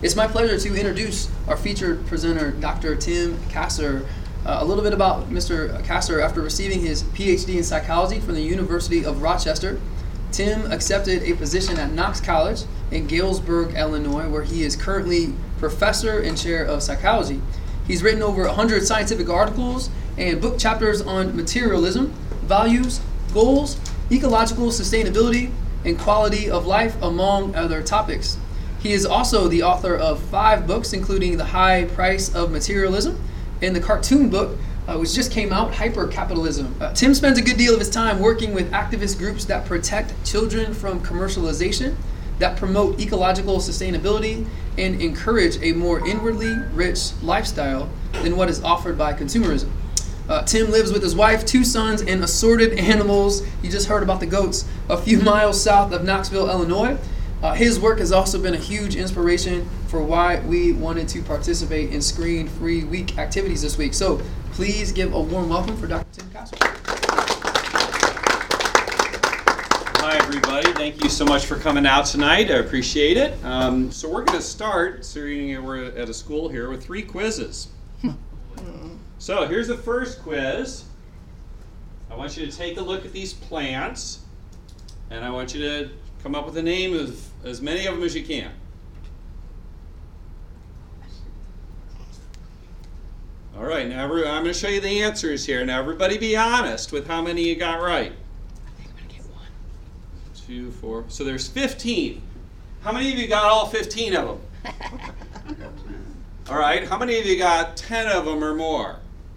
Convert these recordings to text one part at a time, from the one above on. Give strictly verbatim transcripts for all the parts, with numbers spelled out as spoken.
It's my pleasure to introduce our featured presenter, Doctor Tim Kasser. Uh, a little bit about Mister Kasser. After receiving his P H D in psychology from the University of Rochester, Tim accepted a position at Knox College in Galesburg, Illinois, where he is currently professor and chair of psychology. He's written over one hundred scientific articles and book chapters on materialism, values, goals, ecological sustainability, and quality of life, among other topics. He is also the author of five books, including The High Price of Materialism and the cartoon book, uh, which just came out, Hypercapitalism. Uh, Tim spends a good deal of his time working with activist groups that protect children from commercialization, that promote ecological sustainability, and encourage a more inwardly rich lifestyle than what is offered by consumerism. Uh, Tim lives with his wife, two sons, and assorted animals. You just heard about the goats, a few miles south of Knoxville, Illinois. Uh, his work has also been a huge inspiration for why we wanted to participate in Screen Free Week activities this week. So please give a warm welcome for Doctor Tim Kasser. Hi, everybody. Thank you so much for coming out tonight. I appreciate it. Um, so we're going to start, so we're at a school here, with three quizzes. So here's the first quiz. I want you to take a look at these plants, and I want you to come up with a name of as many of them as you can. All right, now every, I'm going to show you the answers here. Now everybody be honest with how many you got right. I think I'm going to get one. Two, four. So there's fifteen. How many of you got all fifteen of them? All right, how many of you got ten of them or more?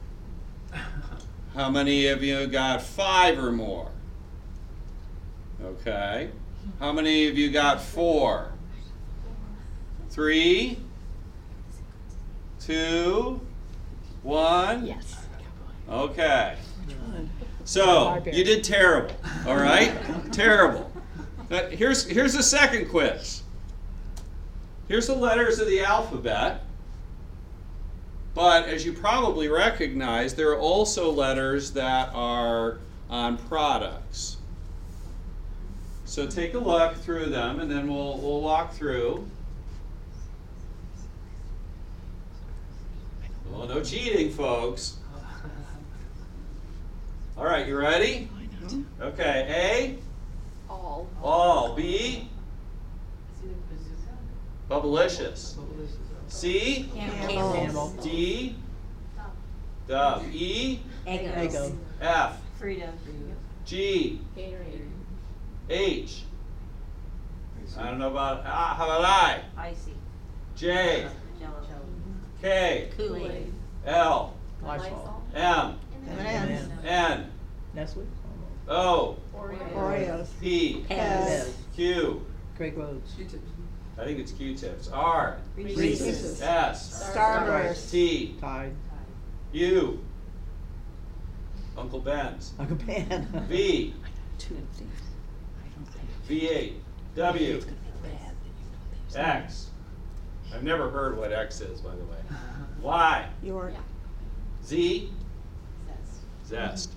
How many of you got five or more? Okay. How many of you got four? Three? Two? One? Yes. Okay. So, you did terrible, all right? Terrible. But here's, here's the second quiz. Here's the letters of the alphabet. But as you probably recognize, there are also letters that are on products. So take a look through them, and then we'll, we'll walk through. Well, no cheating, folks. All right, you ready? Okay, A? All. All. B? Bubblicious. C? Camel. D? Dove. E? Eggo. F? Frida. G? Gatorade. H? I don't know about, ah, how about I? Icy. J? Jello. K? Kool-Aid. L? Lysol. M? M and M's. N? Nestle? O? Oreos. P? Pez. Q? Great Roads. I think it's Q-tips. R? Reese's. S? Starburst. T? Tide. U? Uncle Ben's. Uncle Ben. V? Two things. V eight? W? X? I've never heard what X is, by the way. Y? York. Z? Zest.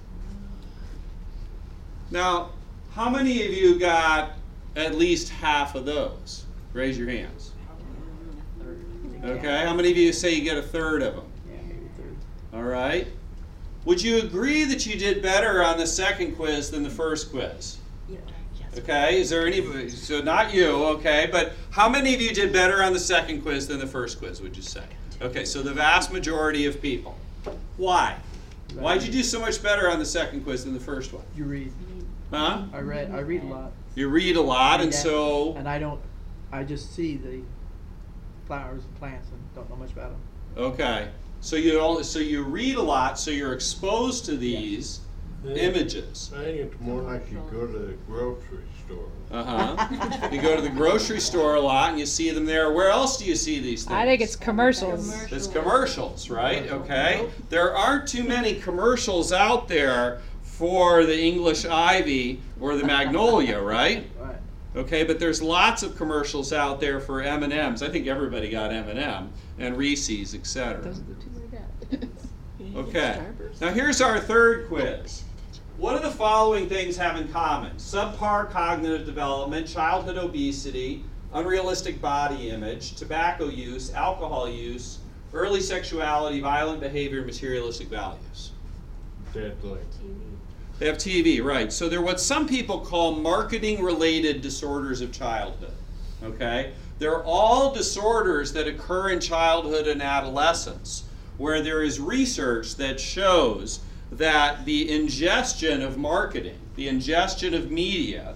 Now, how many of you got at least half of those? Raise your hands. Okay, how many of you say you get a third of them? Yeah, maybe a third. All right. Would you agree that you did better on the second quiz than the first quiz? Okay, is there any, so not you, okay, but how many of you did better on the second quiz than the first quiz, would you say? Okay, so the vast majority of people. Why? Why'd you do so much better on the second quiz than the first one? You read. Huh? I read. I read a lot. You read a lot, and Yeah. so, And I don't. I just see the flowers and plants and don't know much about them. okay. So you only, so you read a lot, so you're exposed to these images. I think it's more like you go to the grocery store. Uh-huh. You go to the grocery store a lot and you see them there. Where else do you see these things? I think it's commercials. It's commercials, right? Okay. There aren't too many commercials out there for the English ivy or the magnolia, right? Right. Okay, but there's lots of commercials out there for M and M's. I think everybody got M and M and Reese's, et cetera. Those are the two I got. Okay. Now here's our third quiz. What do the following things have in common? Subpar cognitive development, childhood obesity, unrealistic body image, tobacco use, alcohol use, early sexuality, violent behavior, materialistic values. Deadly. They have T V, right. So they're what some people call marketing-related disorders of childhood, okay? They're all disorders that occur in childhood and adolescence, where there is research that shows that the ingestion of marketing, the ingestion of media,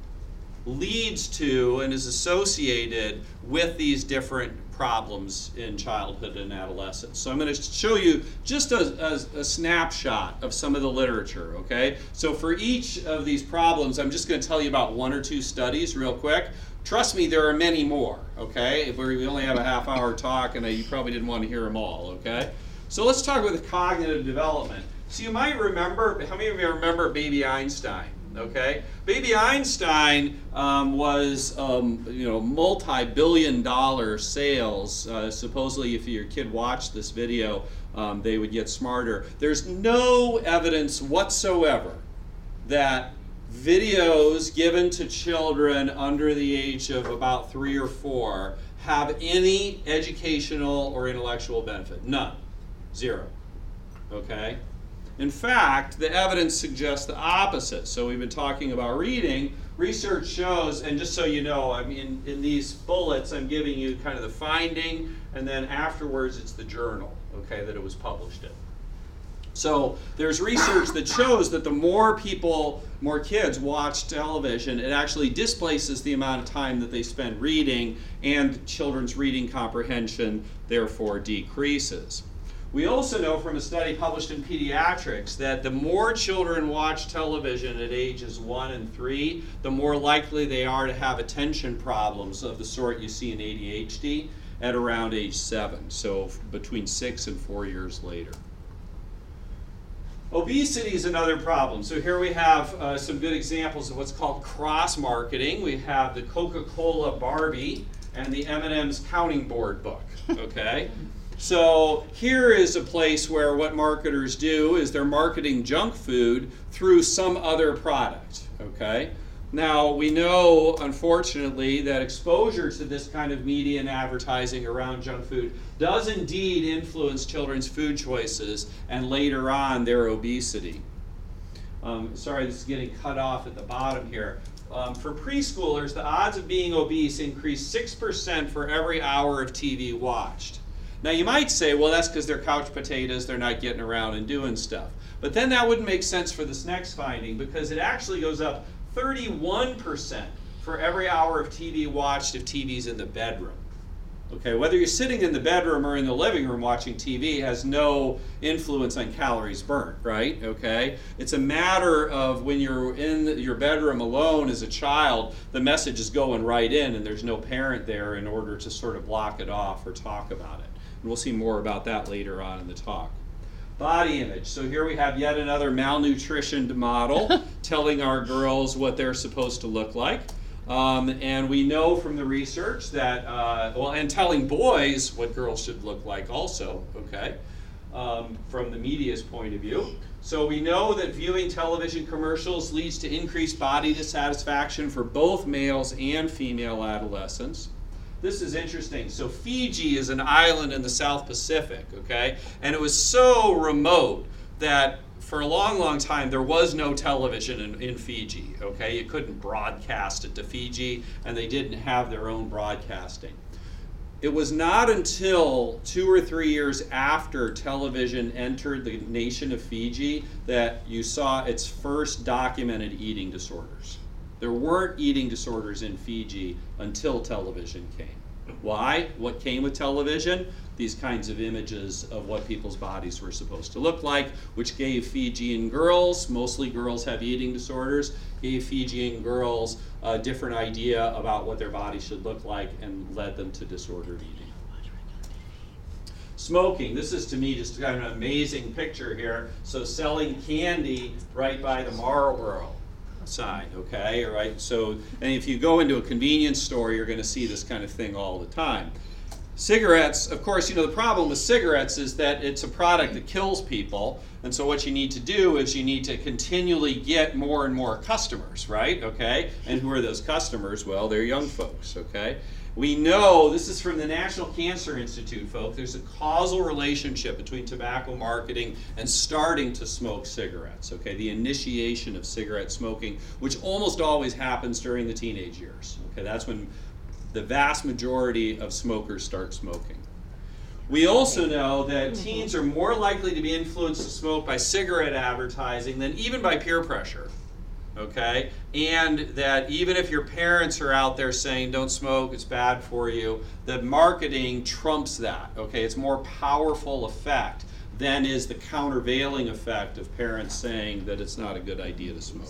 leads to and is associated with these different problems in childhood and adolescence. So I'm going to show you just a, a, a snapshot of some of the literature, okay? So for each of these problems, I'm just going to tell you about one or two studies real quick. Trust me, there are many more, okay? If we only have a half hour talk, and you probably didn't want to hear them all, okay? So let's talk with cognitive development. So you might remember, how many of you remember Baby Einstein? Okay, Baby Einstein um, was, um, you know, multi-billion dollar sales. Uh, supposedly, if your kid watched this video, um, they would get smarter. There's no evidence whatsoever that videos given to children under the age of about three or four have any educational or intellectual benefit. None. Zero. Okay? In fact, the evidence suggests the opposite. So we've been talking about reading. Research shows, and just so you know, I mean, in these bullets, I'm giving you kind of the finding, and then afterwards it's the journal, okay, that it was published in. So there's research that shows that the more people, more kids watch television, it actually displaces the amount of time that they spend reading, and children's reading comprehension therefore decreases. We also know from a study published in Pediatrics that the more children watch television at ages one and three, the more likely they are to have attention problems of the sort you see in A D H D at around age seven, so between six and four years later. Obesity is another problem. So here we have uh, some good examples of what's called cross-marketing. We have the Coca-Cola Barbie and the M and M's Counting Board book, okay? So here is a place where what marketers do is they're marketing junk food through some other product, okay? Now, we know, unfortunately, that exposure to this kind of media and advertising around junk food does indeed influence children's food choices and later on their obesity. Um, sorry, this is getting cut off at the bottom here. Um, for preschoolers, the odds of being obese increase six percent for every hour of T V watched. Now you might say, well, that's because they're couch potatoes, they're not getting around and doing stuff. But then that wouldn't make sense for this next finding, because it actually goes up thirty-one percent for every hour of T V watched if T V's in the bedroom. Okay, whether you're sitting in the bedroom or in the living room watching T V has no influence on calories burnt, right? Okay, it's a matter of when you're in your bedroom alone as a child, the message is going right in and there's no parent there in order to sort of block it off or talk about it. And we'll see more about that later on in the talk. Body image. So here we have yet another malnutritioned model telling our girls what they're supposed to look like. Um, and we know from the research that, uh, well, and telling boys what girls should look like also, okay, um, from the media's point of view. So we know that viewing television commercials leads to increased body dissatisfaction for both males and female adolescents. This is interesting. So Fiji is an island in the South Pacific, okay, and it was so remote that for a long, long time, there was no television in, in Fiji, okay? You couldn't broadcast it to Fiji, and they didn't have their own broadcasting. It was not until two or three years after television entered the nation of Fiji that you saw its first documented eating disorders. There weren't eating disorders in Fiji until television came. Why? What came with television? These kinds of images of what people's bodies were supposed to look like, which gave Fijian girls, mostly girls have eating disorders, gave Fijian girls a different idea about what their body should look like and led them to disordered eating. Smoking. This is, to me, just kind of an amazing picture here. So selling candy right by the Marlboro sign, okay, all right. So, and if you go into a convenience store, you're going to see this kind of thing all the time. Cigarettes, of course, you know, the problem with cigarettes is that it's a product that kills people. And so what you need to do is you need to continually get more and more customers, right? Okay? And who are those customers? Well, they're young folks, okay? We know, this is from the National Cancer Institute, folks, there's a causal relationship between tobacco marketing and starting to smoke cigarettes, okay? The initiation of cigarette smoking, which almost always happens during the teenage years, okay? That's when the vast majority of smokers start smoking. We also know that teens are more likely to be influenced to smoke by cigarette advertising than even by peer pressure, okay? And that even if your parents are out there saying, don't smoke, it's bad for you, the marketing trumps that, okay? It's more powerful effect than is the countervailing effect of parents saying that it's not a good idea to smoke.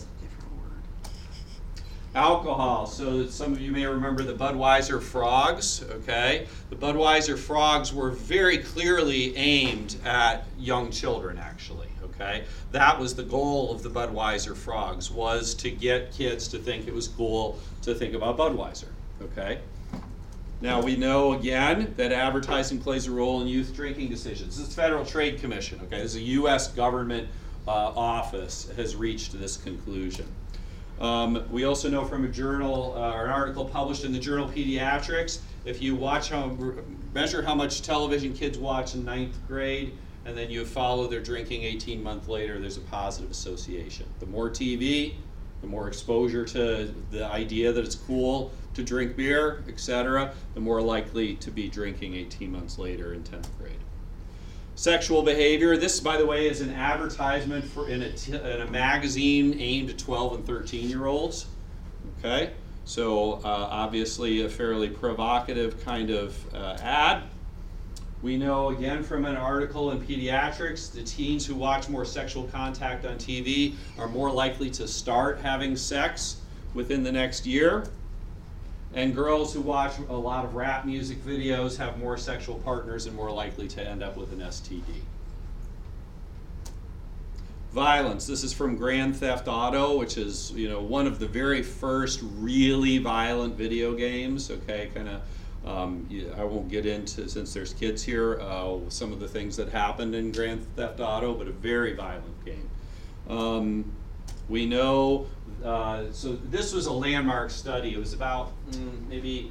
Alcohol, so that some of you may remember the Budweiser Frogs, okay? The Budweiser Frogs were very clearly aimed at young children, actually, okay? That was the goal of the Budweiser Frogs, was to get kids to think it was cool to think about Budweiser, okay? Now we know, again, that advertising plays a role in youth drinking decisions. This is the Federal Trade Commission, okay? This is a U S government uh, office has reached this conclusion. Um, we also know from a journal, uh, or an article published in the journal Pediatrics, if you watch how, measure how much television kids watch in ninth grade, and then you follow their drinking eighteen months later, there's a positive association. The more T V, the more exposure to the idea that it's cool to drink beer, et cetera, the more likely to be drinking eighteen months later in tenth grade. Sexual behavior. This, by the way, is an advertisement for in a, t in a magazine aimed at twelve and thirteen year olds. Okay, so uh, obviously a fairly provocative kind of uh, ad. We know again from an article in Pediatrics, the teens who watch more sexual contact on T V are more likely to start having sex within the next year. And girls who watch a lot of rap music videos have more sexual partners and more likely to end up with an S T D. Violence. This is from Grand Theft Auto, which is, you know, one of the very first really violent video games. Okay, kind of. Um, I won't get into, since there's kids here, uh, some of the things that happened in Grand Theft Auto, but a very violent game. Um, we know. Uh, so this was a landmark study. It was about mm, maybe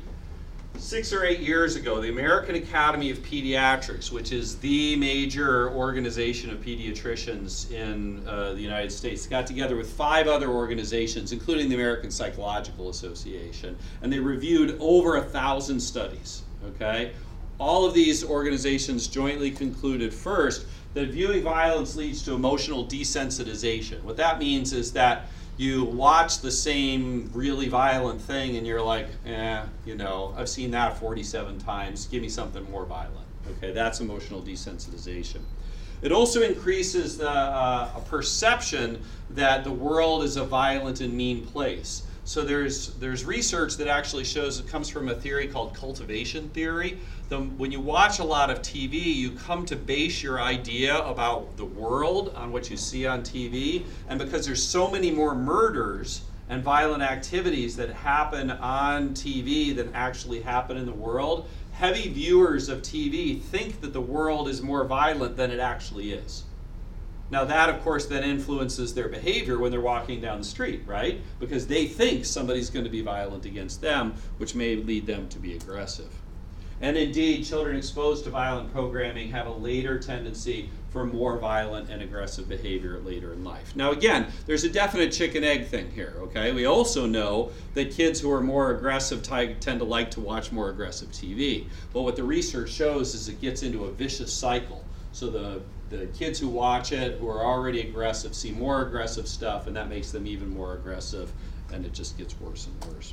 six or eight years ago. The American Academy of Pediatrics, which is the major organization of pediatricians in uh, the United States, got together with five other organizations, including the American Psychological Association, and they reviewed over a thousand studies. Okay, all of these organizations jointly concluded first that viewing violence leads to emotional desensitization. What that means is that you watch the same really violent thing and you're like, eh, you know, I've seen that forty-seven times, give me something more violent. Okay, that's emotional desensitization. It also increases the uh, a perception that the world is a violent and mean place. So there's, there's research that actually shows, it comes from a theory called cultivation theory. The, when you watch a lot of T V, you come to base your idea about the world on what you see on T V. And because there's so many more murders and violent activities that happen on T V than actually happen in the world, heavy viewers of T V think that the world is more violent than it actually is. Now that, of course, then influences their behavior when they're walking down the street, right? Because they think somebody's going to be violent against them, which may lead them to be aggressive. And indeed, children exposed to violent programming have a later tendency for more violent and aggressive behavior later in life. Now again, there's a definite chicken-egg thing here, okay? We also know that kids who are more aggressive tend to like to watch more aggressive T V. But what the research shows is it gets into a vicious cycle. So the The kids who watch it, who are already aggressive, see more aggressive stuff, and that makes them even more aggressive, and it just gets worse and worse.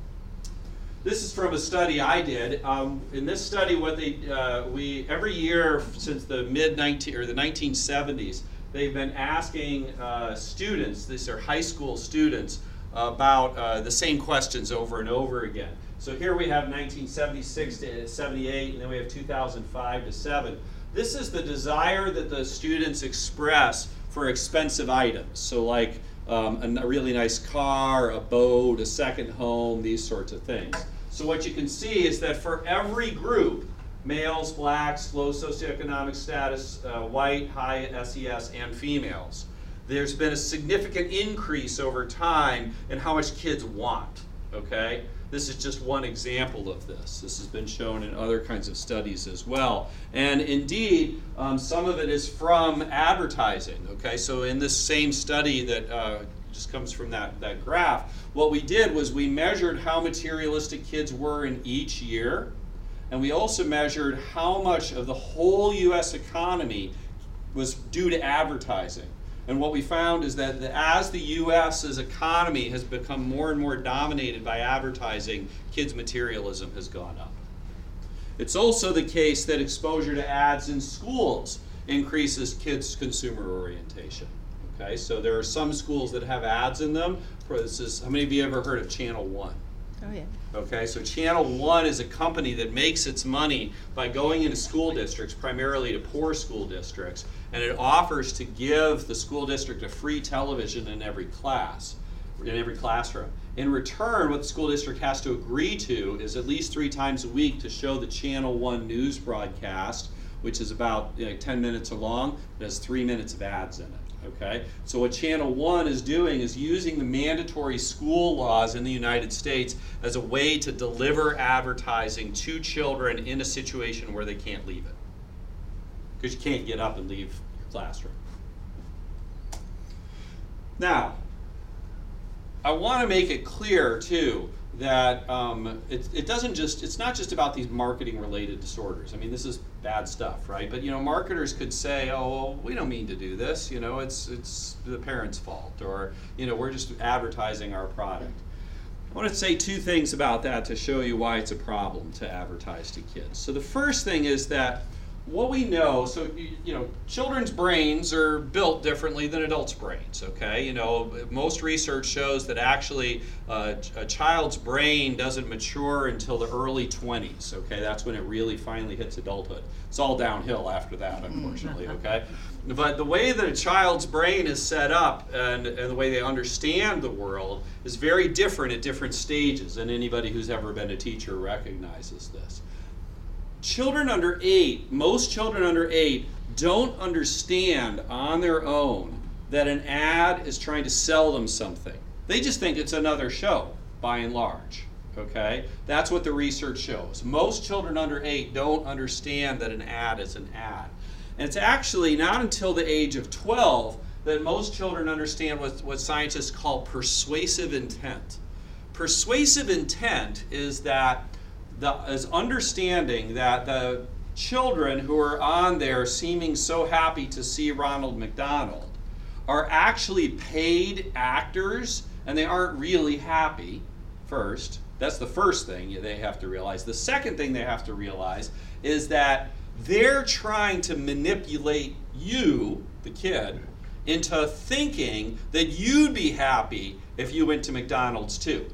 This is from a study I did. Um, in this study, what they uh, we every year since the mid nineteen or the nineteen seventies, they've been asking uh, students, these are high school students, about uh, the same questions over and over again. So here we have nineteen seventy-six to seventy-eight, and then we have two thousand five to seven. This is the desire that the students express for expensive items. So like um, a, a really nice car, a boat, a second home, these sorts of things. So what you can see is that for every group, males, blacks, low socioeconomic status, uh, white, high S E S, and females. There's been a significant increase over time in how much kids want, okay? This is just one example of this. This has been shown in other kinds of studies as well. And indeed, um, some of it is from advertising, okay? So in this same study that uh, just comes from that, that graph, what we did was we measured how materialistic kids were in each year, and we also measured how much of the whole U S economy was due to advertising. And what we found is that the, as the U S's economy has become more and more dominated by advertising, kids' materialism has gone up. It's also the case that exposure to ads in schools increases kids' consumer orientation. Okay, so there are some schools that have ads in them. For this is, how many of you ever heard of Channel One? Oh, yeah. Okay, so Channel One is a company that makes its money by going into school districts, primarily to poor school districts, and it offers to give the school district a free television in every class, in every classroom. In return, what the school district has to agree to is at least three times a week to show the Channel One news broadcast, which is about you know, ten minutes long. It has three minutes of ads in it. Okay, so what Channel One is doing is using the mandatory school laws in the United States as a way to deliver advertising to children in a situation where they can't leave it. Because you can't get up and leave your classroom. Now, I want to make it clear too that um, it, it doesn't just, it's not just about these marketing related disorders. I mean, this is bad stuff, right? But you know, marketers could say, oh, well, we don't mean to do this, you know, it's, it's the parents' fault, or, you know, we're just advertising our product. I want to say two things about that to show you why it's a problem to advertise to kids. So the first thing is that what we know, so you, you know, children's brains are built differently than adults' brains, okay? You know, most research shows that actually uh, a child's brain doesn't mature until the early twenties, okay? That's when it really finally hits adulthood. It's all downhill after that, unfortunately, okay? But the way that a child's brain is set up and, and the way they understand the world is very different at different stages, and anybody who's ever been a teacher recognizes this. Children under eight, most children under eight don't understand on their own that an ad is trying to sell them something. They just think it's another show, by and large, okay? That's what the research shows. Most children under eight don't understand that an ad is an ad. And it's actually not until the age of twelve that most children understand what, what scientists call persuasive intent. Persuasive intent is that The, is understanding that the children who are on there seeming so happy to see Ronald McDonald are actually paid actors, and they aren't really happy, first. That's the first thing they have to realize. The second thing they have to realize is that they're trying to manipulate you, the kid, into thinking that you'd be happy if you went to McDonald's too.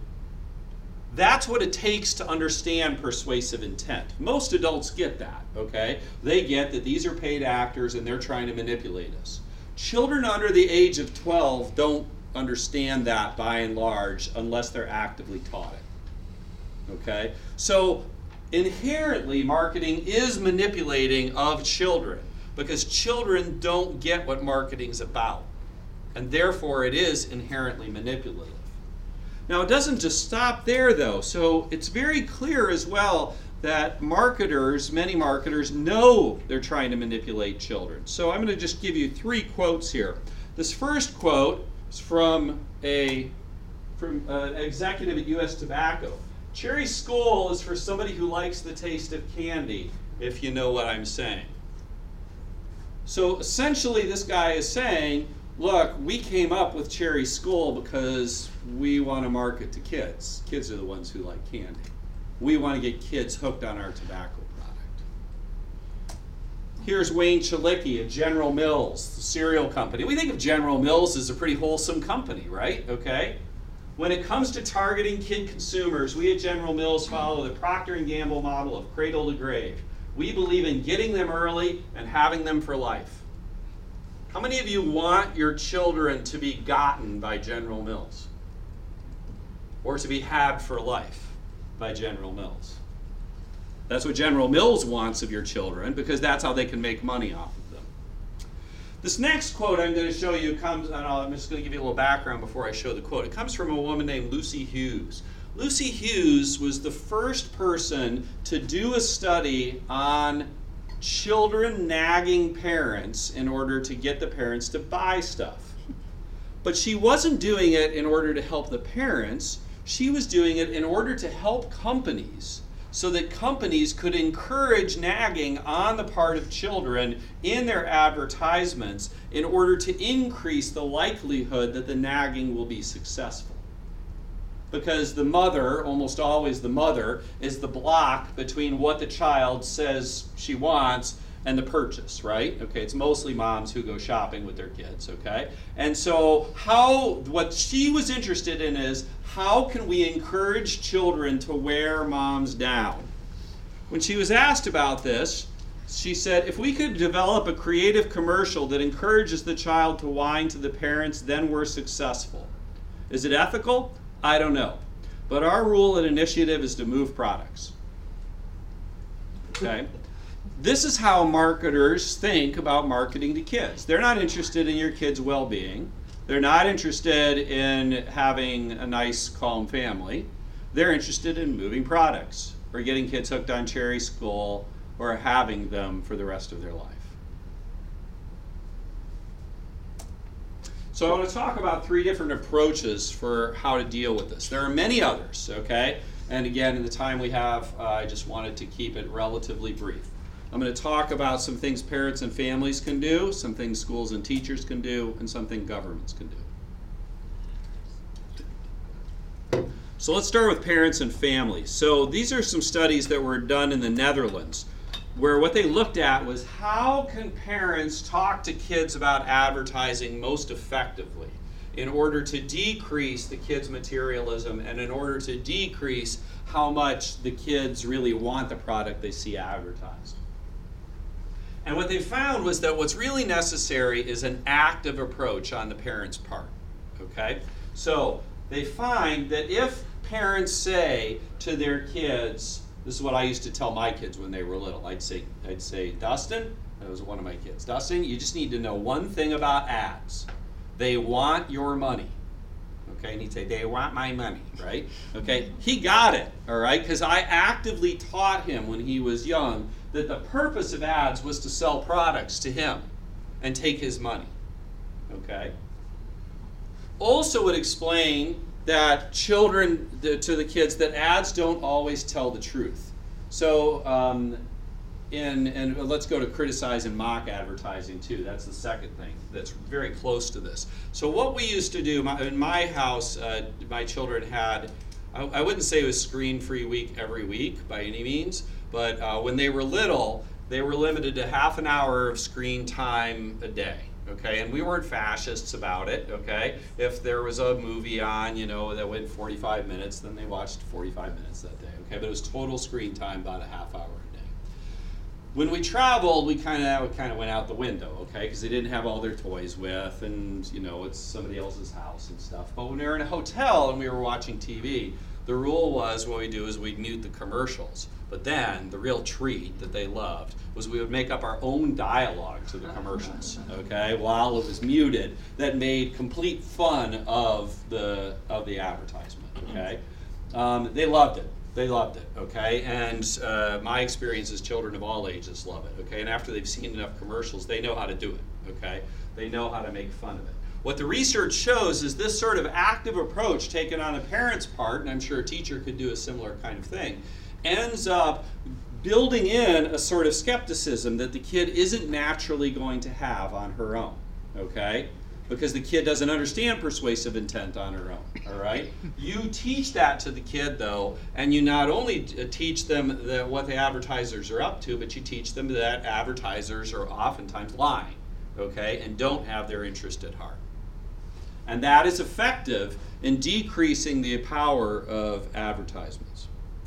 That's what it takes to understand persuasive intent. Most adults get that, okay? They get that these are paid actors and they're trying to manipulate us. Children under the age of twelve don't understand that by and large unless they're actively taught it, okay? So inherently, marketing is manipulating of children because children don't get what marketing's about, and therefore it is inherently manipulative. Now, it doesn't just stop there, though. So it's very clear as well that marketers, many marketers, know they're trying to manipulate children. So I'm going to just give you three quotes here. This first quote is from a from an executive at U S Tobacco. Cherry Skoal is for somebody who likes the taste of candy, if you know what I'm saying. So essentially, this guy is saying, look, we came up with Cherry Skoal because we want to market to kids. Kids are the ones who like candy. We want to get kids hooked on our tobacco product. Here's Wayne Chalicki at General Mills, the cereal company. We think of General Mills as a pretty wholesome company, right? Okay. When it comes to targeting kid consumers, we at General Mills follow the Procter and Gamble model of cradle to grave. We believe in getting them early and having them for life. How many of you want your children to be gotten by General Mills? Or to be had for life by General Mills? That's what General Mills wants of your children, because that's how they can make money off of them. This next quote I'm going to show you comes, and I'm just going to give you a little background before I show the quote. It comes from a woman named Lucy Hughes. Lucy Hughes was the first person to do a study on children nagging parents in order to get the parents to buy stuff. But she wasn't doing it in order to help the parents. She was doing it in order to help companies, so that companies could encourage nagging on the part of children in their advertisements in order to increase the likelihood that the nagging will be successful. Because the mother, almost always the mother, is the block between what the child says she wants and the purchase, right? Okay, it's mostly moms who go shopping with their kids, okay? And so how, what she was interested in is, how can we encourage children to wear moms down? When she was asked about this, she said, if we could develop a creative commercial that encourages the child to whine to the parents, then we're successful. Is it ethical? I don't know. But our rule at Initiative is to move products. Okay? This is how marketers think about marketing to kids. They're not interested in your kids' well-being. They're not interested in having a nice, calm family. They're interested in moving products, or getting kids hooked on Cherry School, or having them for the rest of their life. So I want to talk about three different approaches for how to deal with this. There are many others, okay? And again, in the time we have, uh, I just wanted to keep it relatively brief. I'm going to talk about some things parents and families can do, some things schools and teachers can do, and some things governments can do. So let's start with parents and families. So these are some studies that were done in the Netherlands, where what they looked at was, how can parents talk to kids about advertising most effectively in order to decrease the kids' materialism and in order to decrease how much the kids really want the product they see advertised. And what they found was that what's really necessary is an active approach on the parents' part, okay? So they find that if parents say to their kids, this is what I used to tell my kids when they were little. I'd say, I'd say, Dustin, that was one of my kids, Dustin, you just need to know one thing about ads. They want your money. Okay, and he'd say, they want my money, right? Okay, he got it, all right? Because I actively taught him when he was young that the purpose of ads was to sell products to him and take his money, okay? Also would explain that children, the, to the kids, that ads don't always tell the truth. So, um, in, and let's go to criticize and mock advertising too. That's the second thing that's very close to this. So what we used to do, my, in my house, uh, my children had, I, I wouldn't say it was screen-free week every week by any means, but uh, when they were little, they were limited to half an hour of screen time a day. Okay, and we weren't fascists about it, okay? If there was a movie on, you know, that went forty-five minutes, then they watched forty-five minutes that day, okay? But it was total screen time, about a half hour a day. When we traveled, we kind of kind of went out the window, okay? Because they didn't have all their toys with, and, you know, it's somebody else's house and stuff. But when we were in a hotel and we were watching T V, the rule was what we do is we'd mute the commercials. But then the real treat that they loved was we would make up our own dialogue to the commercials, okay, while it was muted, that made complete fun of the of the advertisement, okay. Um, they loved it. They loved it, okay. And uh, my experience is children of all ages love it, okay. And after they've seen enough commercials, they know how to do it, okay. They know how to make fun of it. What the research shows is this sort of active approach taken on a parent's part, and I'm sure a teacher could do a similar kind of thing, ends up building in a sort of skepticism that the kid isn't naturally going to have on her own, okay? Because the kid doesn't understand persuasive intent on her own, all right? You teach that to the kid, though, and you not only teach them that what the advertisers are up to, but you teach them that advertisers are oftentimes lying, okay, and don't have their interest at heart. And that is effective in decreasing the power of advertisements.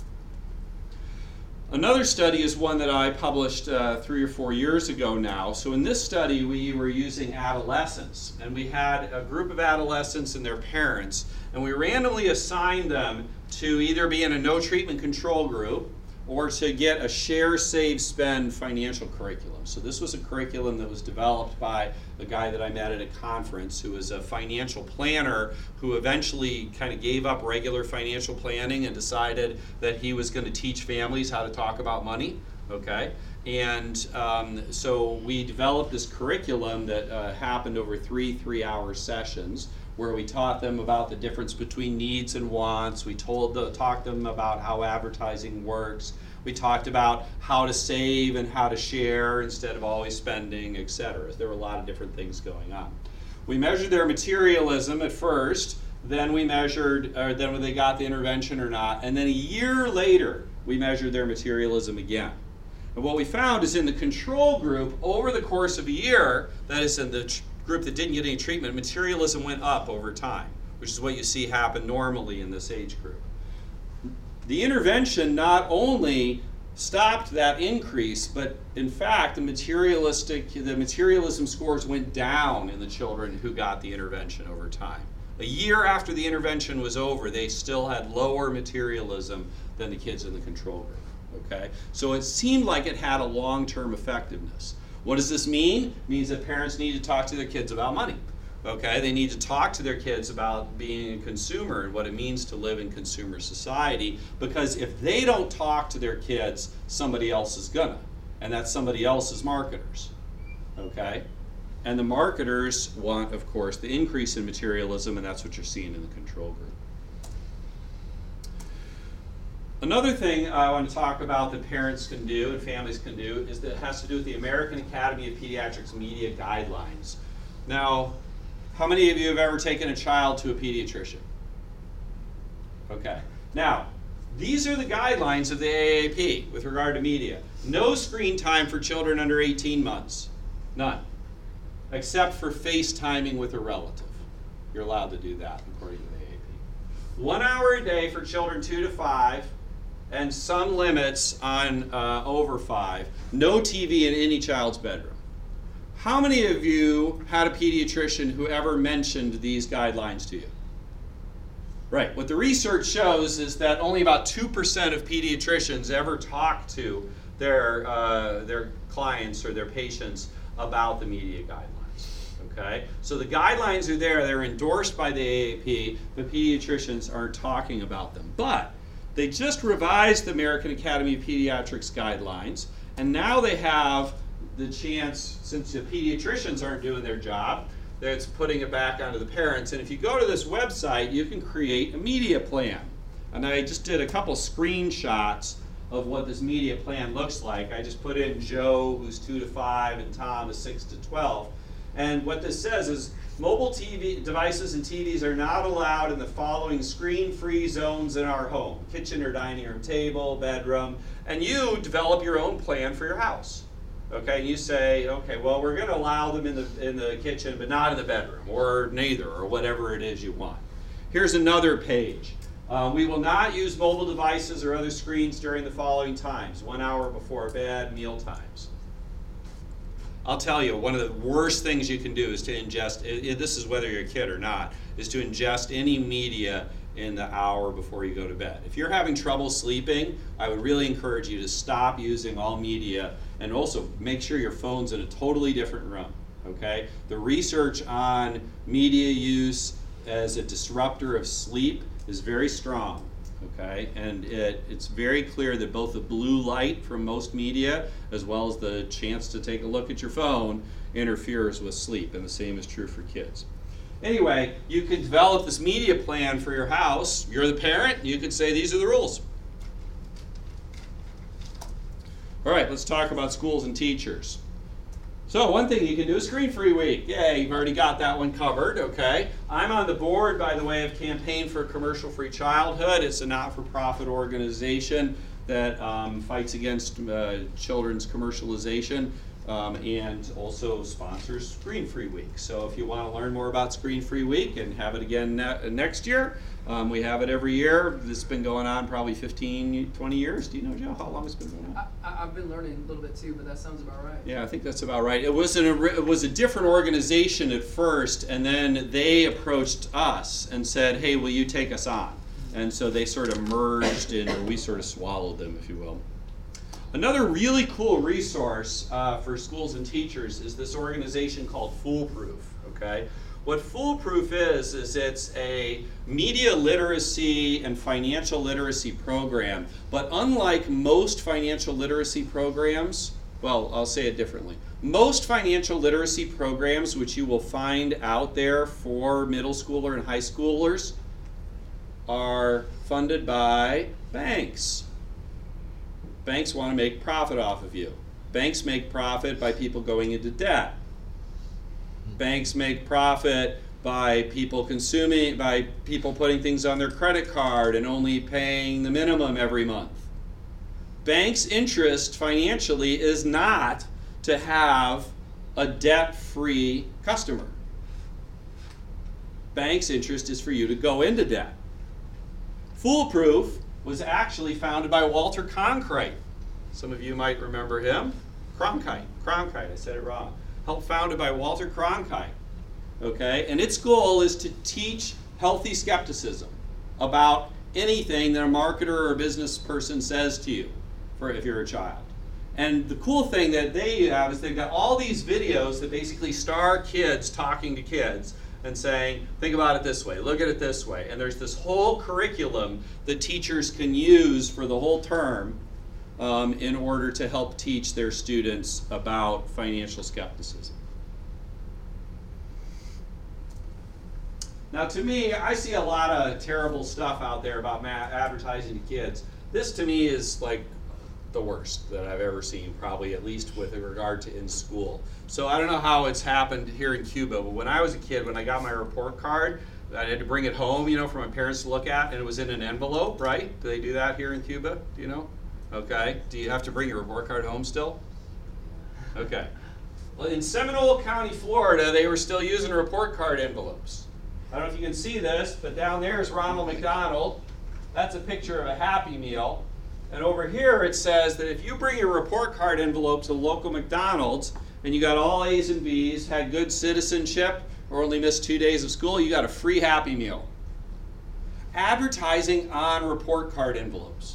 Another study is one that I published uh, three or four years ago now. So in this study, we were using adolescents, and we had a group of adolescents and their parents, and we randomly assigned them to either be in a no treatment control group or to get a share, save, spend financial curriculum. So this was a curriculum that was developed by a guy that I met at a conference who was a financial planner who eventually kind of gave up regular financial planning and decided that he was going to teach families how to talk about money. Okay, and um, so we developed this curriculum that uh, happened over three three-hour sessions where we taught them about the difference between needs and wants. We told the, talked them about how advertising works. We talked about how to save and how to share instead of always spending, et cetera. There were a lot of different things going on. We measured their materialism at first, then we measured, or then when they got the intervention or not, and then a year later, we measured their materialism again. And what we found is in the control group, over the course of a year, that is in the tr- group that didn't get any treatment, materialism went up over time, which is what you see happen normally in this age group. The intervention not only stopped that increase, but in fact, the materialistic, the materialism scores went down in the children who got the intervention over time. A year after the intervention was over, they still had lower materialism than the kids in the control group. Okay, so it seemed like it had a long-term effectiveness. What does this mean? It means that parents need to talk to their kids about money. Okay, they need to talk to their kids about being a consumer and what it means to live in consumer society, because if they don't talk to their kids, somebody else is gonna, and that somebody else is marketers. Okay, and the marketers want, of course, the increase in materialism, and that's what you're seeing in the control group. Another thing I want to talk about that parents can do and families can do is that it has to do with the American Academy of Pediatrics Media Guidelines. Now, how many of you have ever taken a child to a pediatrician? Okay. Now, these are the guidelines of the A A P with regard to media. No screen time for children under eighteen months. None. Except for FaceTiming with a relative. You're allowed to do that according to the A A P. One hour a day for children two to five. And some limits on uh, over five. No T V in any child's bedroom. How many of you had a pediatrician who ever mentioned these guidelines to you? Right, what the research shows is that only about two percent of pediatricians ever talk to their, uh, their clients or their patients about the media guidelines. Okay, so the guidelines are there, they're endorsed by the A A P, but pediatricians aren't talking about them. But they just revised the American Academy of Pediatrics guidelines, and now they have the chance, since the pediatricians aren't doing their job, that's putting it back onto the parents. And if you go to this website, you can create a media plan. And I just did a couple screenshots of what this media plan looks like. I just put in Joe, who's two to five, and Tom is six to twelve. And what this says is, mobile T V devices and T Vs are not allowed in the following screen-free zones in our home: kitchen or dining room table, bedroom, and you develop your own plan for your house. Okay, and you say, okay, well, we're going to allow them in the in the kitchen, but not in the bedroom, or neither, or whatever it is you want. Here's another page. Uh, we will not use mobile devices or other screens during the following times: one hour before bed, meal times. I'll tell you, one of the worst things you can do is to ingest, it, it, this is whether you're a kid or not, is to ingest any media in the hour before you go to bed. If you're having trouble sleeping, I would really encourage you to stop using all media, and also make sure your phone's in a totally different room, okay? The research on media use as a disruptor of sleep is very strong. Okay, and it, it's very clear that both the blue light from most media as well as the chance to take a look at your phone interferes with sleep, and the same is true for kids. Anyway, you could develop this media plan for your house. You're the parent, you could say these are the rules. All right, let's talk about schools and teachers. So one thing you can do is Screen-Free Week. Yay, you've already got that one covered, okay? I'm on the board, by the way, of Campaign for Commercial-Free Childhood. It's a not-for-profit organization that um, fights against uh, children's commercialization um, and also sponsors Screen-Free Week. So if you want to learn more about Screen-Free Week and have it again ne- next year, um, we have it every year. This has been going on probably fifteen, twenty years. Do you know, Joe, how long it's been going on? I, I've been learning a little bit too, but that sounds about right. Yeah, I think that's about right. It was, an, it was a different organization at first, and then they approached us and said, hey, will you take us on? And so they sort of merged in, or we sort of swallowed them, if you will. Another really cool resource uh, for schools and teachers is this organization called Foolproof, okay? What Foolproof is, is it's a media literacy and financial literacy program, but unlike most financial literacy programs, well, I'll say it differently. Most financial literacy programs, which you will find out there for middle schooler and high schoolers, are funded by banks. Banks want to make profit off of you. Banks make profit by people going into debt. Banks make profit by people consuming, by people putting things on their credit card and only paying the minimum every month. Banks' interest financially is not to have a debt-free customer. Banks' interest is for you to go into debt. Foolproof was actually founded by Walter Cronkite. Some of you might remember him. Cronkite, Cronkite, I said it wrong. Helped founded by Walter Cronkite. Okay, and its goal is to teach healthy skepticism about anything that a marketer or a business person says to you, for if you're a child. And the cool thing that they have is they've got all these videos that basically star kids talking to kids and saying, think about it this way, look at it this way. And there's this whole curriculum that teachers can use for the whole term um, in order to help teach their students about financial skepticism. Now, to me, I see a lot of terrible stuff out there about ma- advertising to kids. This, to me, is like the worst that I've ever seen, probably, at least with regard to in school. So I don't know how it's happened here in Cuba, but when I was a kid, when I got my report card, I had to bring it home, you know, for my parents to look at, and it was in an envelope, right? Do they do that here in Cuba? Do you know? Okay. Do you have to bring your report card home still? Okay. Well, in Seminole County, Florida, they were still using report card envelopes. I don't know if you can see this, but down there is Ronald McDonald. That's a picture of a Happy Meal. And over here it says that if you bring your report card envelope to the local McDonald's and you got all A's and B's, had good citizenship, or only missed two days of school, you got a free Happy Meal. Advertising on report card envelopes.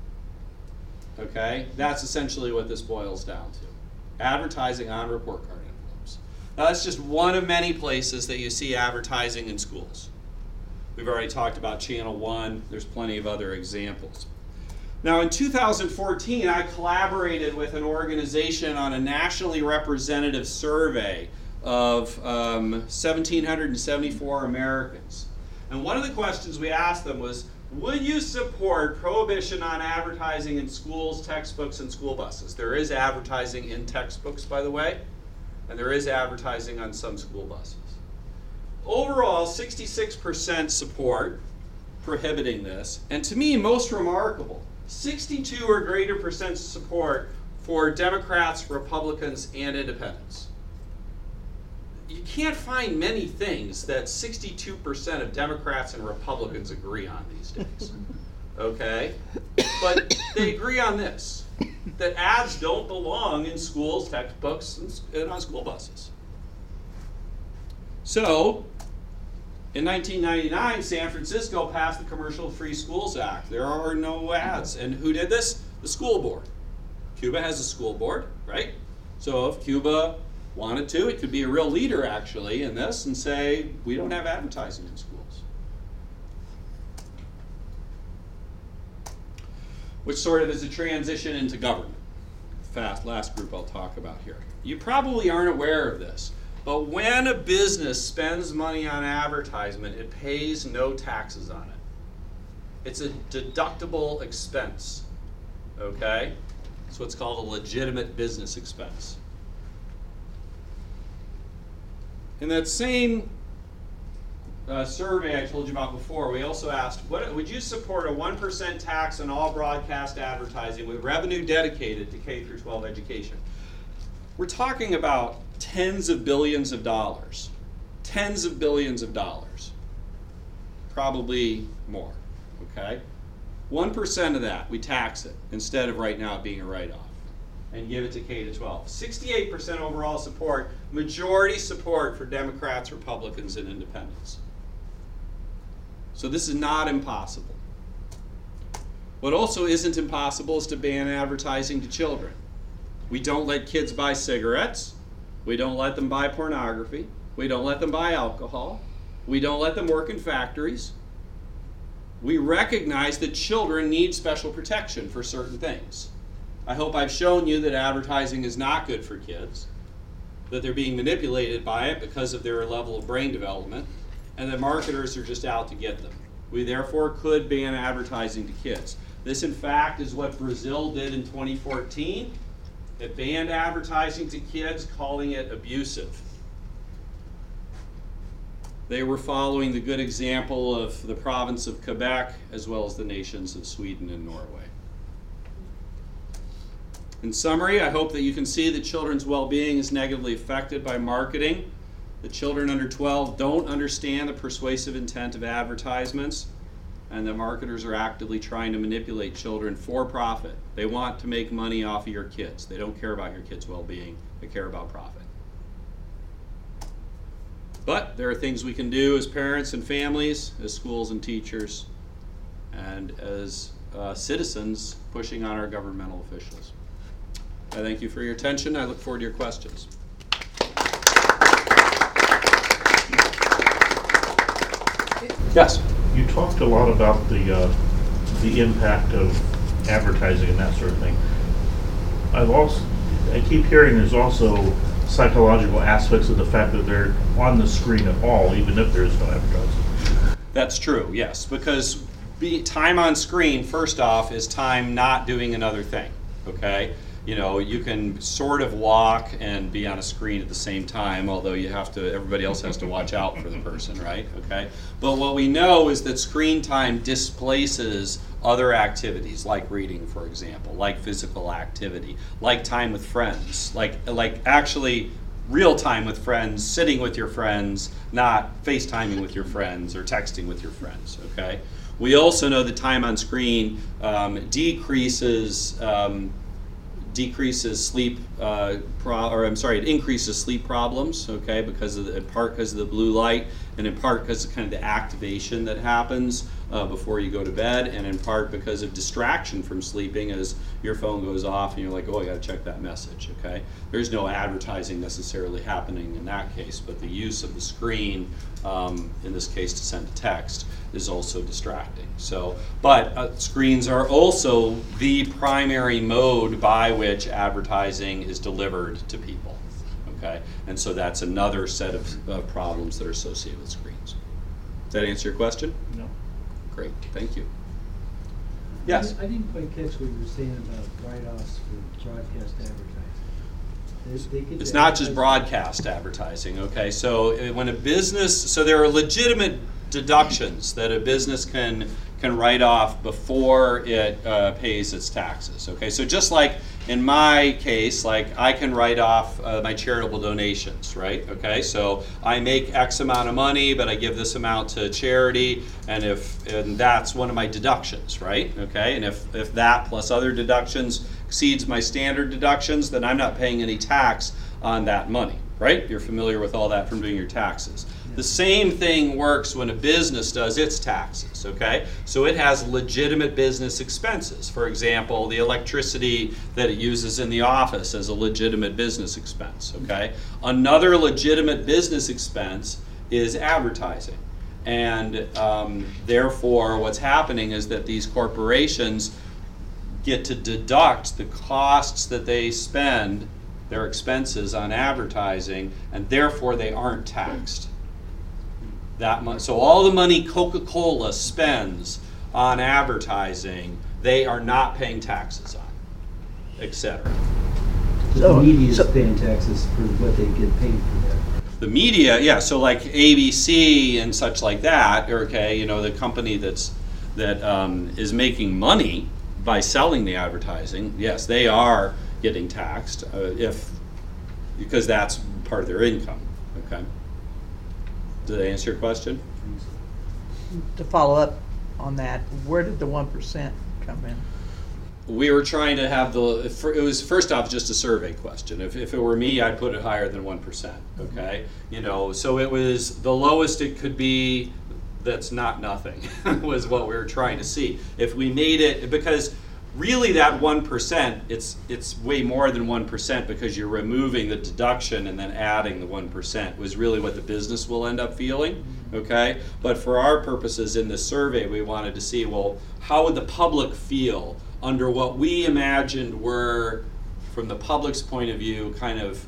Okay? That's essentially what this boils down to. Advertising on report card envelopes. Now that's just one of many places that you see advertising in schools. We've already talked about Channel One. There's plenty of other examples. Now in two thousand fourteen, I collaborated with an organization on a nationally representative survey of um, one thousand seven hundred seventy-four Americans. And one of the questions we asked them was, would you support prohibition on advertising in schools, textbooks, and school buses? There is advertising in textbooks, by the way, and there is advertising on some school buses. Overall, sixty-six percent support prohibiting this, and to me, most remarkable, sixty-two or greater percent support for Democrats, Republicans, and Independents. You can't find many things that sixty-two percent of Democrats and Republicans agree on these days. Okay? But they agree on this, that ads don't belong in schools, textbooks, and on school buses. So, in nineteen ninety-nine, San Francisco passed the Commercial Free Schools Act. There are no ads. And who did this? The school board. Cuba has a school board, right? So if Cuba wanted to, it could be a real leader, actually, in this and say, we don't have advertising in schools. Which sort of is a transition into government. Fast, last group I'll talk about here. You probably aren't aware of this. But when a business spends money on advertisement, it pays no taxes on it. It's a deductible expense, okay? It's what's called a legitimate business expense. In that same uh, survey I told you about before, we also asked, what, would you support a one percent tax on all broadcast advertising with revenue dedicated to K through twelve education? We're talking about tens of billions of dollars. Tens of billions of dollars. Probably more, okay? one percent of that, we tax it, instead of right now it being a write-off, and give it to K to twelve. sixty-eight percent overall support, majority support for Democrats, Republicans, and Independents. So this is not impossible. What also isn't impossible is to ban advertising to children. We don't let kids buy cigarettes. We don't let them buy pornography. We don't let them buy alcohol. We don't let them work in factories. We recognize that children need special protection for certain things. I hope I've shown you that advertising is not good for kids, that they're being manipulated by it because of their level of brain development, and that marketers are just out to get them. We therefore could ban advertising to kids. This, in fact, is what Brazil did in twenty fourteen. It banned advertising to kids, calling it abusive. They were following the good example of the province of Quebec, as well as the nations of Sweden and Norway. In summary, I hope that you can see that children's well-being is negatively affected by marketing. The children under twelve don't understand the persuasive intent of advertisements, and the marketers are actively trying to manipulate children for profit. They want to make money off of your kids. They don't care about your kids' well-being. They care about profit. But there are things we can do as parents and families, as schools and teachers, and as uh, citizens pushing on our governmental officials. I thank you for your attention. I look forward to your questions. Yes? You talked a lot about the uh, the impact of advertising and that sort of thing. I've also, I keep hearing there's also psychological aspects of the fact that they're on the screen at all, even if there is no advertising. That's true, yes, because be, time on screen, first off, is time not doing another thing, okay? You know, you can sort of walk and be on a screen at the same time, although you have to, everybody else has to watch out for the person, right? Okay. But what we know is that screen time displaces other activities, like reading, for example, like physical activity, like time with friends, like like actually real time with friends, sitting with your friends, not FaceTiming with your friends or texting with your friends, okay? We also know that time on screen um, decreases um, decreases sleep, uh, pro or I'm sorry, it increases sleep problems, okay, because of the, in part because of the blue light, and in part because of kind of the activation that happens uh, before you go to bed, and in part because of distraction from sleeping as your phone goes off and you're like, oh, I gotta check that message, okay? There's no advertising necessarily happening in that case, but the use of the screen, um, in this case to send a text, is also distracting. So, but uh, screens are also the primary mode by which advertising is delivered to people, okay? And so that's another set of uh, problems that are associated with screens. Does that answer your question? No. Great, thank you. Yes? I didn't quite catch what you were saying about write-offs for broadcast advertising. They, they get It's to not just advertise- broadcast advertising, okay? So uh, when a business, so there are legitimate deductions that a business can can write off before it uh, pays its taxes, okay? So just like in my case, like I can write off uh, my charitable donations, right? Okay, so I make X amount of money, but I give this amount to charity, and if and that's one of my deductions, right? Okay, and if if that plus other deductions exceeds my standard deductions, then I'm not paying any tax on that money, right? You're familiar with all that from doing your taxes. The same thing works when a business does its taxes, okay? So it has legitimate business expenses. For example, the electricity that it uses in the office is a legitimate business expense, okay? Another legitimate business expense is advertising. And um, therefore, what's happening is that these corporations get to deduct the costs that they spend, their expenses on advertising, and therefore they aren't taxed. That much. So all the money Coca-Cola spends on advertising, they are not paying taxes on, et cetera. The media is So- paying taxes for what they get paid for that. The media, yeah, so like A B C and such like that, okay, you know, the company that's that um, is making money by selling the advertising, yes, they are getting taxed uh, if because that's part of their income, okay. Did I answer your question? To follow up on that, where did the one percent come in? We were trying to have the, it was first off just a survey question. If, if it were me, I'd put it higher than one percent, okay? You know, so it was the lowest it could be, that's not nothing was what we were trying to see. If we made it, because really that one percent, it's it's way more than one percent because you're removing the deduction and then adding the one percent was really what the business will end up feeling, okay? But for our purposes in this survey, we wanted to see, well, how would the public feel under what we imagined were, from the public's point of view, kind of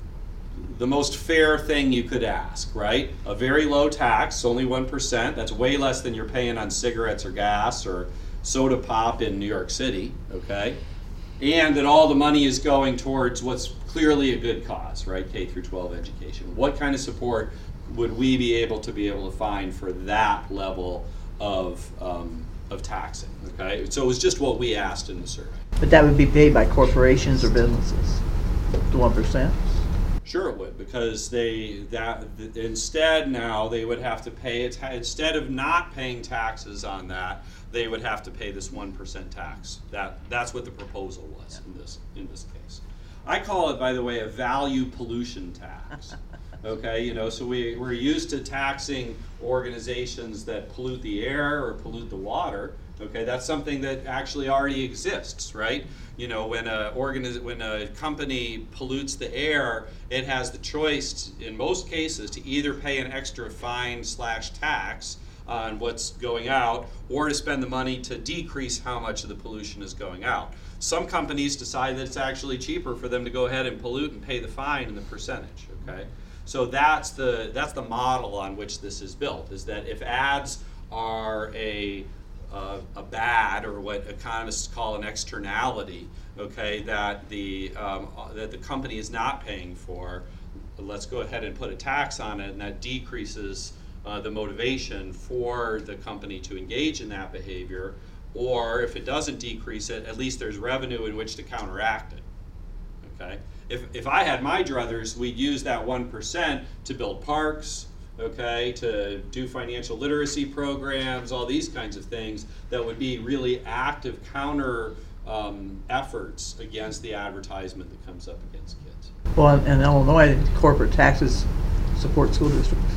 the most fair thing you could ask, right? A very low tax, only one percent. That's way less than you're paying on cigarettes or gas or soda pop in New York City, okay? And that all the money is going towards what's clearly a good cause, right? K through twelve education. What kind of support would we be able to be able to find for that level of, um, of taxing, okay? So it was just what we asked in the survey. But that would be paid by corporations or businesses, the one percent? Sure it would, because they, that, th- instead now they would have to pay, a ta- instead of not paying taxes on that, they would have to pay this one percent tax. That, that's what the proposal was in this, in this case. I call it, by the way, a value pollution tax. Okay, you know, so we, we're used to taxing organizations that pollute the air or pollute the water. Okay, that's something that actually already exists, right? You know, when a organiz- when a company pollutes the air, it has the choice, in most cases, to either pay an extra fine slash tax on what's going out, or to spend the money to decrease how much of the pollution is going out. Some companies decide that it's actually cheaper for them to go ahead and pollute and pay the fine and the percentage. Okay, so that's the that's the model on which this is built. Is that if ads are a Uh, a bad, or what economists call an externality, okay, that the um, that the company is not paying for, let's go ahead and put a tax on it, and that decreases uh, the motivation for the company to engage in that behavior. Or if it doesn't decrease it, at least there's revenue in which to counteract it. Okay, if if I had my druthers, we'd use that one percent to build parks, okay, to do financial literacy programs, all these kinds of things that would be really active counter um, efforts against the advertisement that comes up against kids. Well, in Illinois, corporate taxes support school districts.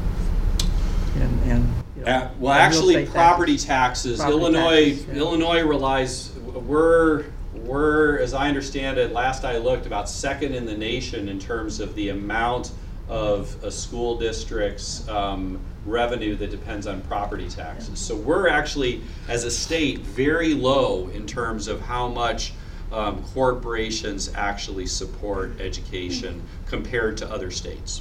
And, and you know, Uh, well, and real actually, estate property taxes. taxes, Property Illinois, taxes, yeah. Illinois relies, we're, we're, as I understand it, last I looked, about second in the nation in terms of the amount of a school district's um, revenue that depends on property taxes. So we're actually, as a state, very low in terms of how much um, corporations actually support education compared to other states.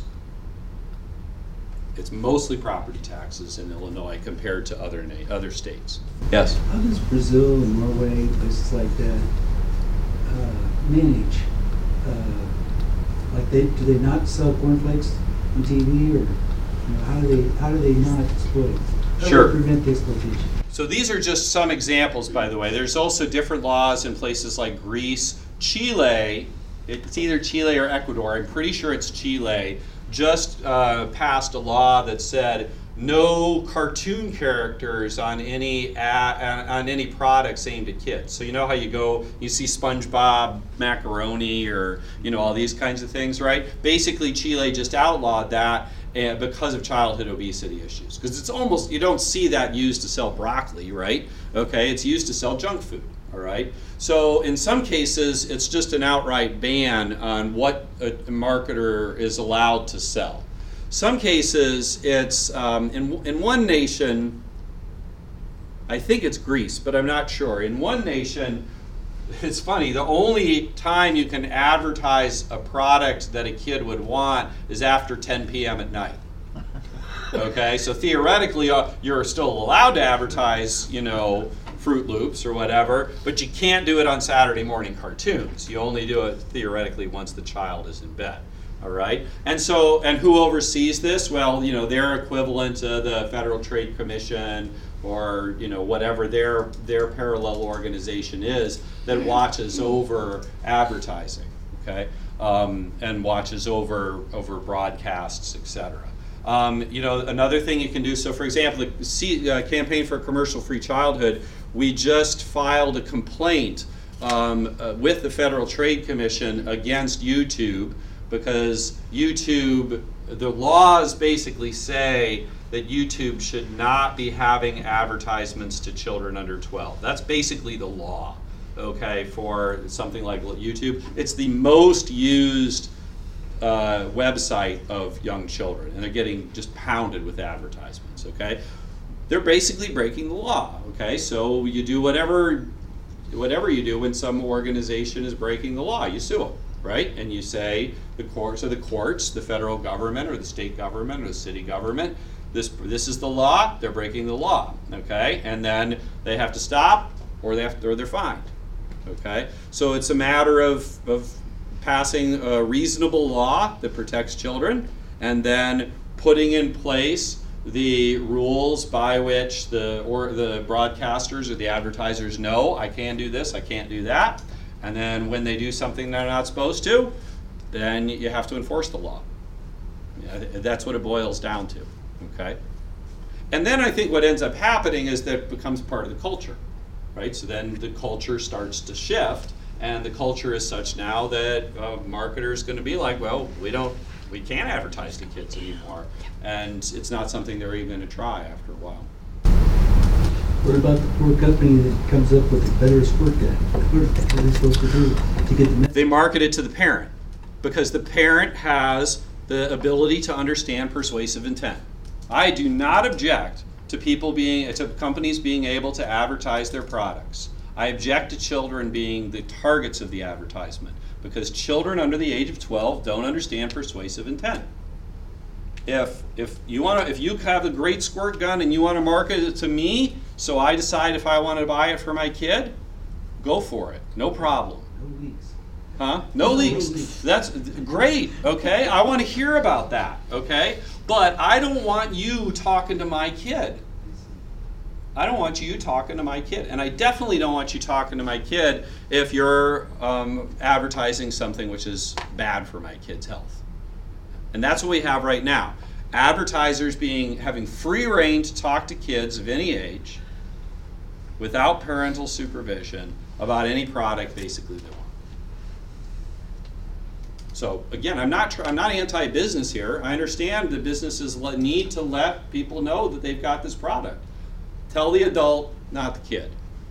It's mostly property taxes in Illinois compared to other na- other states. Yes? How does Brazil and Norway, places like that, uh, manage? Uh, like they do they not sell cornflakes on T V, or you know, how do they how do they not exploit? How Sure. do they prevent the exploitation? So these are just some examples, by the way. There's also different laws in places like Greece. Chile, it's either Chile or Ecuador, I'm pretty sure it's Chile, just uh, passed a law that said no cartoon characters on any ad, on any products aimed at kids. So you know how you go, you see SpongeBob macaroni, or you know all these kinds of things, right? Basically, Chile just outlawed that uh, because of childhood obesity issues. Because it's almost, you don't see that used to sell broccoli, right? Okay, it's used to sell junk food. All right. So in some cases, it's just an outright ban on what a marketer is allowed to sell. Some cases, it's um, in in one nation. I think it's Greece, but I'm not sure. In one nation, it's funny. The only time you can advertise a product that a kid would want is after ten p.m. at night. Okay, so theoretically, uh, you're still allowed to advertise, you know, Fruit Loops or whatever, but you can't do it on Saturday morning cartoons. You only do it theoretically once the child is in bed. All right, and so, and who oversees this? Well, you know, their equivalent to the Federal Trade Commission, or you know, whatever their their parallel organization is that watches over advertising, okay, um, and watches over over broadcasts, et cetera. Um, you know, another thing you can do. So, for example, the C, uh, Campaign for Commercial-Free Childhood, we just filed a complaint um, uh, with the Federal Trade Commission against YouTube because YouTube, the laws basically say that YouTube should not be having advertisements to children under twelve. That's basically the law, okay, for something like YouTube. It's the most used uh, website of young children, and they're getting just pounded with advertisements, okay? They're basically breaking the law, okay? So you do whatever, whatever you do when some organization is breaking the law, you sue them, right? And you say the courts or the courts, the federal government or the state government or the city government, this this is the law, they're breaking the law, okay? And then they have to stop, or they have to, or they're fined, okay? So it's a matter of, of passing a reasonable law that protects children, and then putting in place the rules by which the or the broadcasters or the advertisers know I can do this, I can't do that, and then when they do something they're not supposed to, then you have to enforce the law. Yeah, that's what it boils down to, okay? And then I think what ends up happening is that it becomes part of the culture, right? So then the culture starts to shift, and the culture is such now that a marketer is going to be like, well, we don't, we can't advertise to kids anymore, and it's not something they're even going to try after a while. What about the poor company that comes up with a better squirt gun? What are they supposed to do to get the message? They market it to the parent, because the parent has the ability to understand persuasive intent. I do not object to people being, to companies being able to advertise their products. I object to children being the targets of the advertisement, because children under the age of twelve don't understand persuasive intent. If if you want to, if you have a great squirt gun and you want to market it to me, so I decide if I want to buy it for my kid, go for it, no problem. No leaks. Huh? No leaks. That's great, okay? I want to hear about that, okay? But I don't want you talking to my kid. I don't want you talking to my kid. And I definitely don't want you talking to my kid if you're um, advertising something which is bad for my kid's health. And that's what we have right now. Advertisers being having free reign to talk to kids of any age without parental supervision about any product basically they want. So again, I'm not tr- I'm not anti-business here. I understand that businesses le- need to let people know that they've got this product. Tell the adult, not the kid.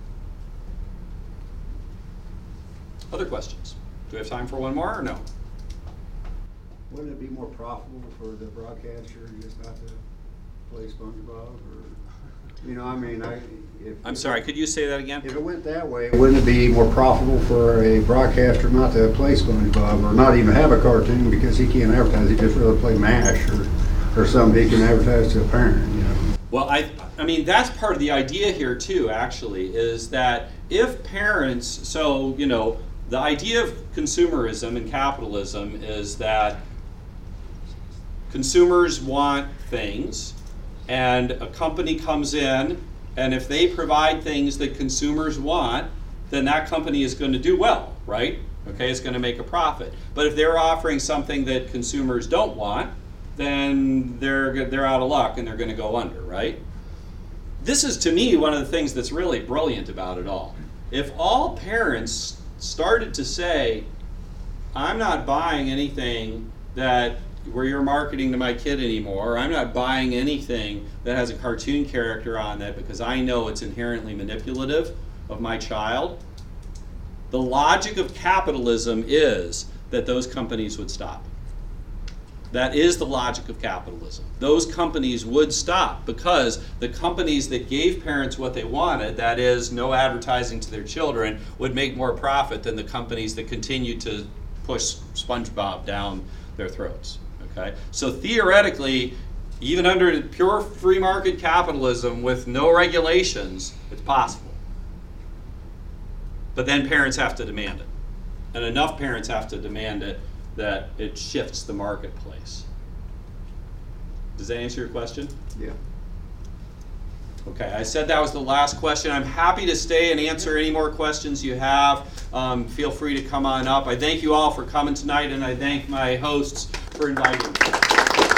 Other questions? Do we have time for one more or no? Wouldn't it be more profitable for the broadcaster just not to play SpongeBob, or, you know, I mean, I, if. I'm sorry, could you say that again? If it went that way, wouldn't it be more profitable for a broadcaster not to play SpongeBob, or not even have a cartoon because he can't advertise, he just rather play MASH or, or something he can advertise to a parent, you know? Well, I, I mean, that's part of the idea here too, actually, is that if parents, so, you know, the idea of consumerism and capitalism is that consumers want things, and a company comes in, and if they provide things that consumers want, then that company is going to do well, right? Okay, it's going to make a profit. But if they're offering something that consumers don't want, then they're they're out of luck and they're going to go under, right? This is, to me, one of the things that's really brilliant about it all. If all parents started to say, I'm not buying anything that where you're marketing to my kid anymore, or I'm not buying anything that has a cartoon character on it because I know it's inherently manipulative of my child, the logic of capitalism is that those companies would stop. That is the logic of capitalism. Those companies would stop because the companies that gave parents what they wanted, that is, no advertising to their children, would make more profit than the companies that continue to push SpongeBob down their throats. Okay? So theoretically, even under pure free market capitalism with no regulations, it's possible. But then parents have to demand it. And enough parents have to demand it that it shifts the marketplace. Does that answer your question? Yeah. Okay, I said that was the last question. I'm happy to stay and answer any more questions you have. Um, feel free to come on up. I thank you all for coming tonight, and I thank my hosts for inviting me.